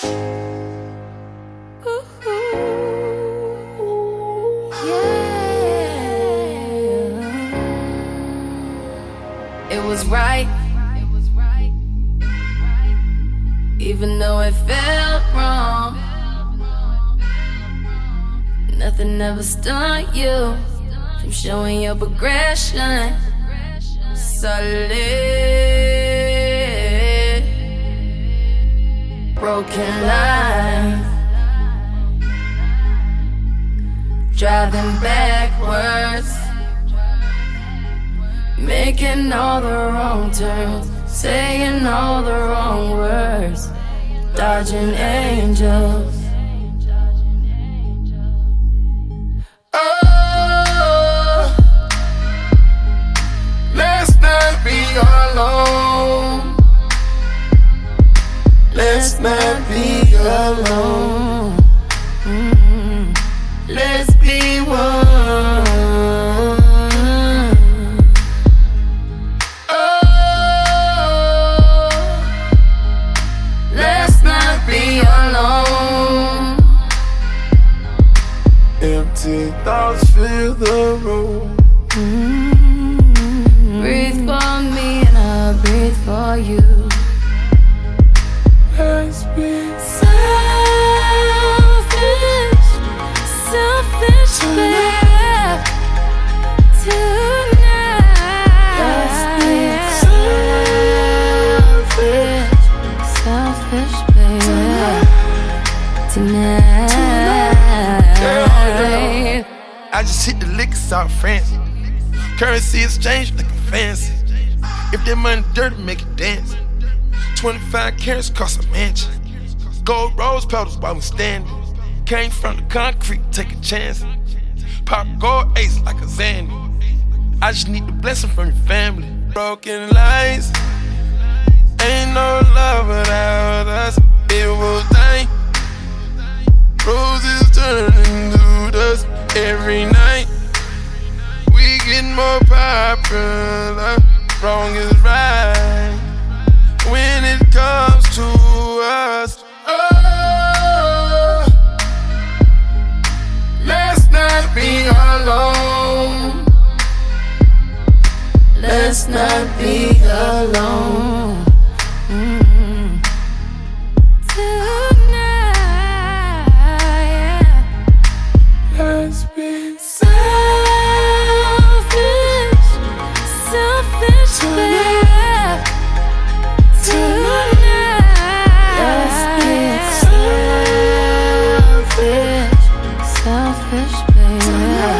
It was right, even though it felt wrong. Nothing ever stopped you from showing your progression. Solid, broken line, driving backwards, making all the wrong turns, saying all the wrong words, dodging angels. Oh, let's not be alone. Let's not be alone. Let's be one. Empty thoughts fill the room. Breathe for me and I'll breathe for you. Let's be selfish, selfish, babe, tonight. Let's be selfish, selfish, babe, tonight. I just hit the liquor, all fancy. Currency exchange looking fancy. If that money dirty, make it dance. 25 carats cost a mansion. Gold rose petals while we standing. Came from the concrete, take a chance. Pop gold ace like a Zandy. I just need the blessing from your family. Broken lights, ain't no love without us. It was dying. Roses turning to dust every night. We get more popular. Wrong is right when it comes to us. Oh, let's not be alone. Let's not be alone. Let's be selfish, selfish, babe, tonight. Let's be selfish, selfish, babe,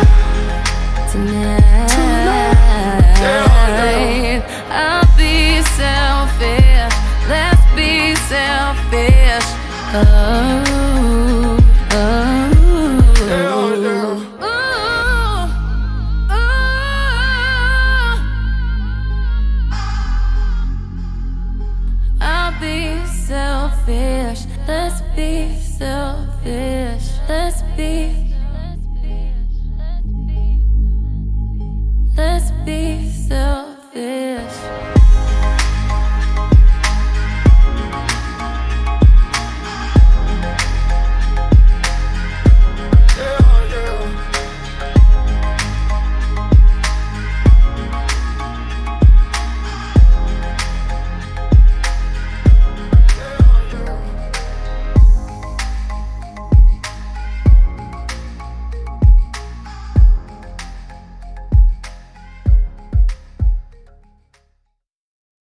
tonight. I'll be selfish, let's be selfish. Oh, oh. I'll be selfish, let's be